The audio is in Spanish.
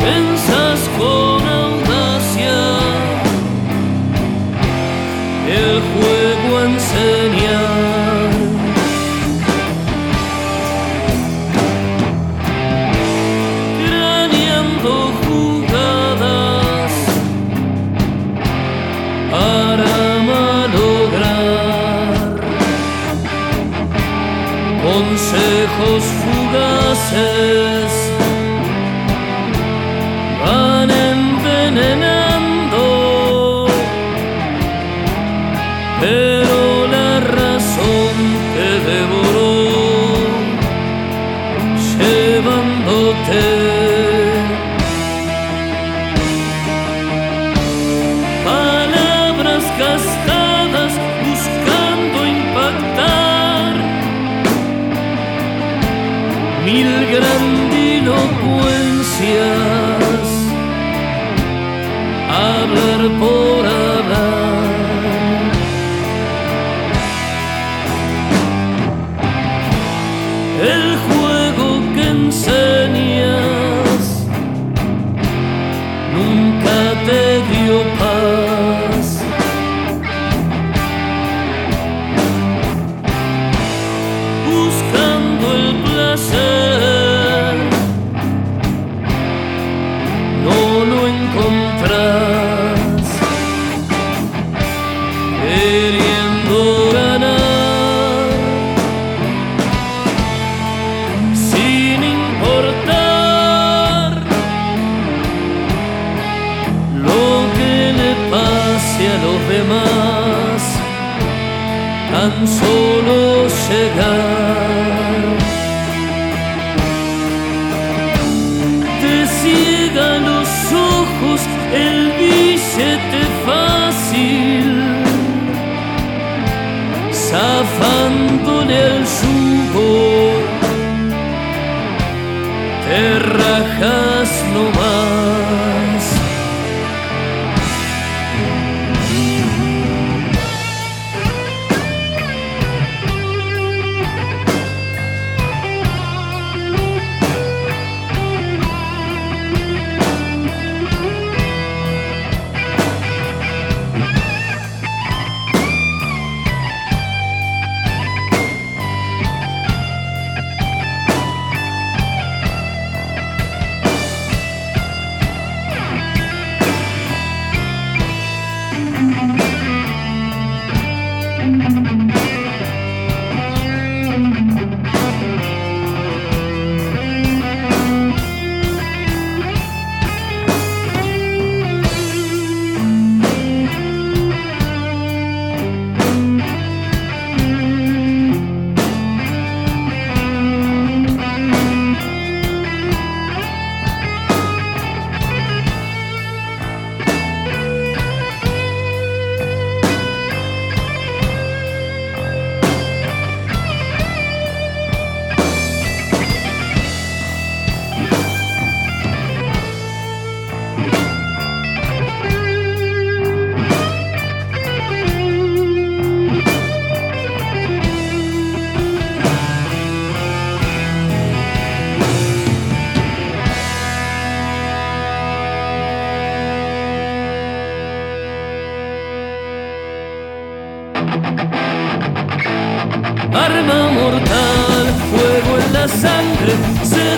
Pensás con audacia, el juego enseña. Craneando jugadas para malograr consejos fugaces. Van envenenando, pero la razón te devoró, llevándote. Palabras gastadas buscando impactar, mil grandilocuencias, hablar por hablar. El juego que enseñas nunca te dio paz. Buscando el placer, no lo encontrás. Queriendo ganar, sin importar lo que le pase a los demás, tan solo llegar. Te ciega los ojos el billete fácil, zafándole al yugo, te rajas nomás. Arma mortal, fuego en la sangre, se